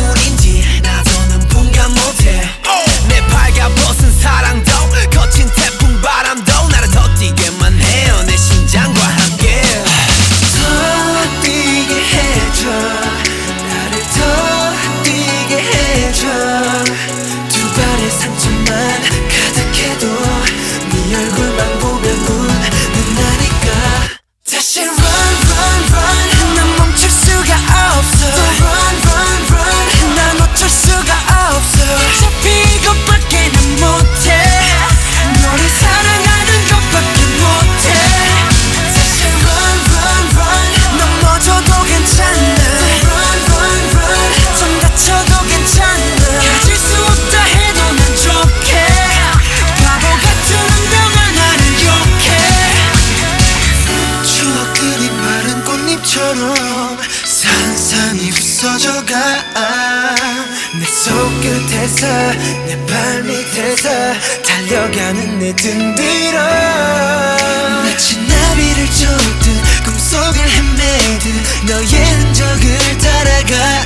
눈물인지 나도는 분간 못해. 내 발가벗은 사랑도 거친 태풍 바람도 나를 더 뛰게만 해요. 내 심장과 함께 더 뛰게 해줘. 나를 더 뛰게 해줘. 두 발의 상처만 가득해도 네 얼굴만 보면 웃는 나니까 다시 run run run. 난 멈출 수가 없어. 또 run run run. 난 놓칠 수가 없어. 어차피 이것밖에는 못해. 너를 사랑하는 것밖에 못해. 다시 run run run. 넘어져도 괜찮아. 또 run run run. 좀 다쳐도 괜찮아. 가질 수 없다 해도 난 좋게. 바보 같은 운명아 나를 욕해. 추억들이 마른 꽃잎처럼 산산이 부서져가. 내 손끝에서 내 발밑에서 달려가는 내 등 뒤로 마치 나비를 쫓듯 꿈속을 헤매듯 너의 흔적을 따라가.